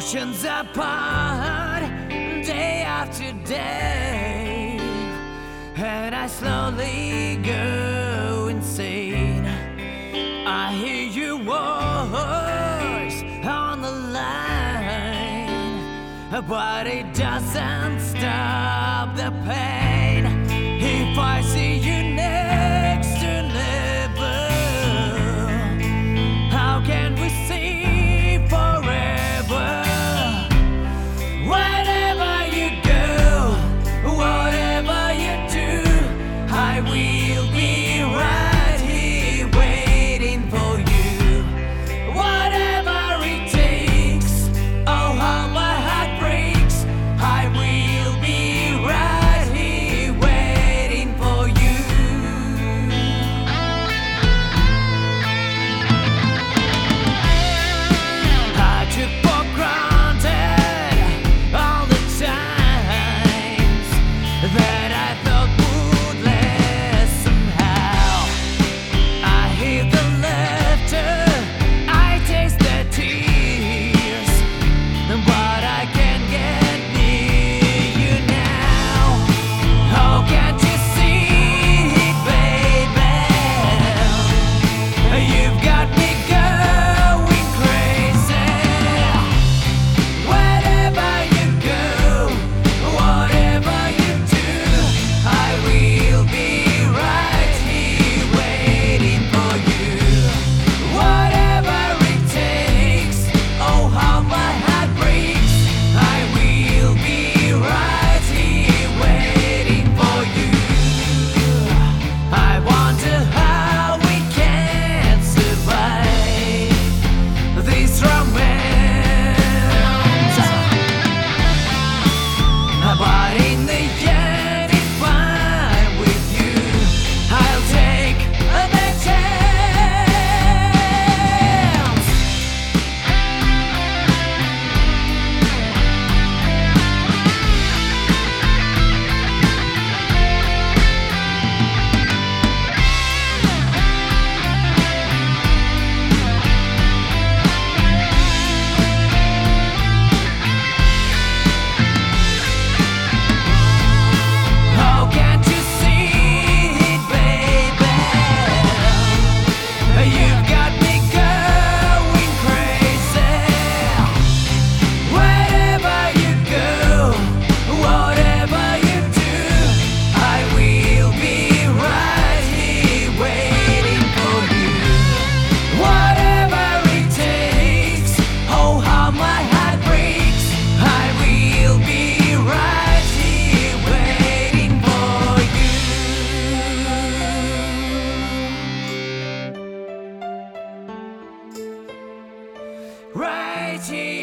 Oceans apart, day after day, and I slowly go insane. I hear your voice on the line, but it doesn't stop the pain. If I see you next to never, how can we see forever? Wherever you go, whatever you do, I will be right here waiting for you. Whatever it takes, oh how my heart breaks, I will be right here waiting for you. I took for granted all the times that I thought would last somehow. I hear the laughter, I taste the tears, but I can't get near you now. Oh, can't you see it, baby? You've got me going crazy. Wherever you go, whatever you do, I will be right here waiting for you. Whatever it takes, oh how my heart breaks, I will be right here waiting for you. I wonder how we can survive this romance, but in the end, if I'm with you, I'll take the chance. Oh, can't you see it, baby? You've got me going crazy. Wherever you go, whatever you do, I will be right here waiting for you. Whatever it takes, oh how my heart breaks, I will be right here waiting for you. Right here.